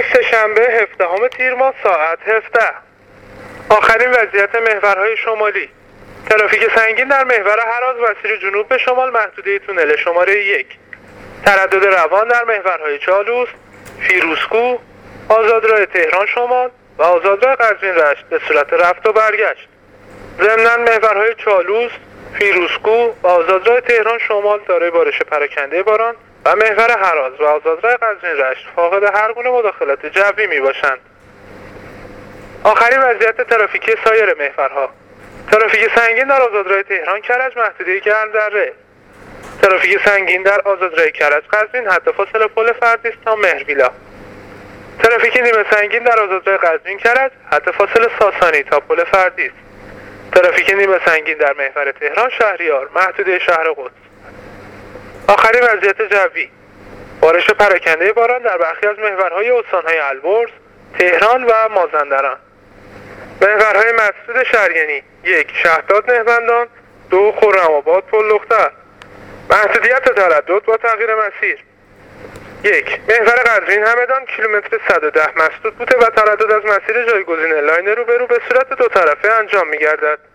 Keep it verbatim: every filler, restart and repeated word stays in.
سه‌شنبه هفدهم تیر ماه ساعت هفده. آخرین وضعیت محورهای شمالی. ترافیک سنگین در محور هراز مسیر جنوب به شمال محدوده تونل شماره یک. تردد روان در محورهای چالوس، فیروزکوه، آزادراه تهران شمال و آزادراه قزوین رشت به صورت رفت و برگشت. ضمناً محورهای چالوس، فیروزکوه و آزادراه تهران شمال دارای بارش پراکنده باران و محور هراز و آزادراه قزوین رشت فاقد هر گونه مداخلت جوی می باشند. آخرین وضعیت ترافیکی سایر محورها. ترافیک سنگین در آزادراه تهران کرج محدوده گرمدره. ترافیک سنگین در آزادراه کرج قزوین حد فاصل پل فردیس تا مهربیلا. ترافیک نیمه سنگین در آزادراه قزوین کرج حد فاصل ساسانی تا پل فردیس. ترافیک نیمه سنگین در محور تهران شهریار محدوده شهر قدس. آخرین وضعیت جوی. بارش پراکنده باران در برخی از محورهای استانهای البرز، تهران و مازندران. محورهای مسدود شریانی: یک شهداد نهبندان، دو خرم‌آباد پل دختر. محدودیت تردد با تغییر مسیر: یک محور قزوین همدان کیلومتر صد و ده مسدود بوده و تردد از مسیر جایگزین لاین روبرو به صورت دو طرفه انجام می گردد.